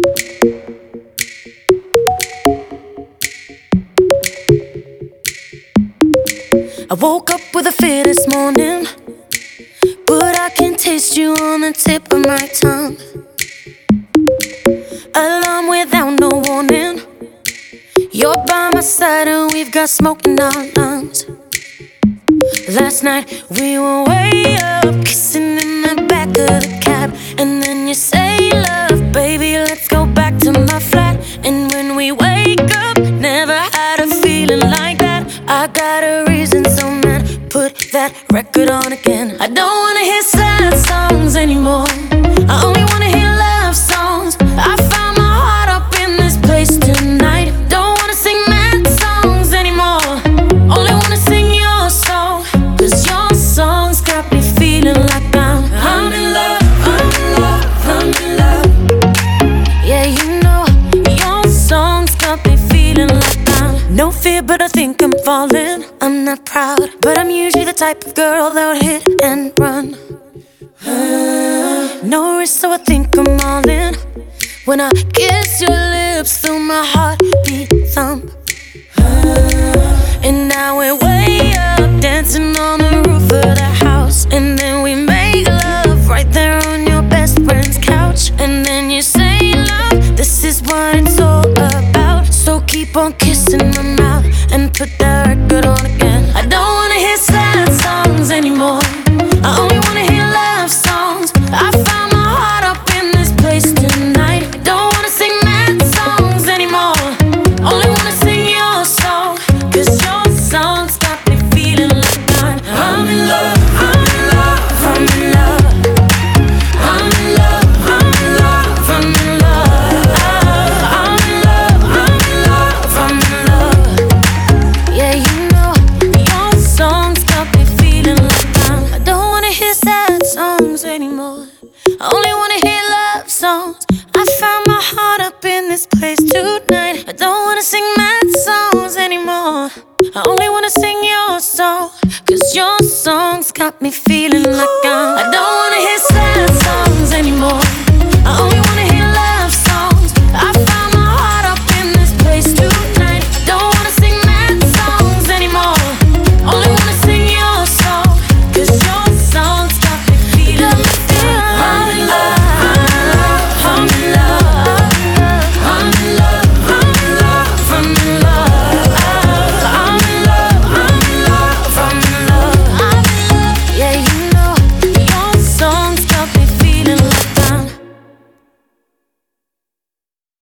I woke up with a fear this morning, but I can taste you on the tip of my tongue. Alarm without no warning. You're by my side and we've got smoke in our lungs. Last night we were way up, kissing in the back of the cab. And then you say, love, baby, let's go back to my flat. And when we wake up, never had a feeling like that. I got a reason, so man, put that record on again. I don't wanna hear sad songs anymore. I only wanna hear love songs. I found my heart up in this place tonight. Don't wanna sing mad songs anymore. Only wanna sing your song, 'cause your songs got me feeling like I'm in love, I'm in love, I'm in love. Yeah, you know, your songs got me feeling like no fear, but I think I'm falling. I'm not proud, but I'm usually the type of girl that would hit and run. No risk, so I think I'm all in. When I kiss your lips, feel my heartbeat thump. And now we're way up, dancing on the roof of the house. And then we make love right there on your best friend's couch. And then you say, love, this is what it's all about. So keep on kissing my mouth and put that record on again. I don't wanna hear sad songs anymore. I only wanna hear love songs. I found my heart up in this place tonight. Don't wanna sing mad songs anymore. Only wanna sing your song, 'cause your songs got me feeling like I'm in love, I'm in love, I'm in love. I'm in love, I'm in love, I'm in love. I'm in love, I'm in love, I'm in love. Yeah, you know, your songs got me feeling like I don't wanna hear sad songs anymore. I only wanna hear love songs. I found my heart up in this place tonight. I don't wanna sing mad songs anymore. I only wanna sing your song, 'cause your songs got me feeling like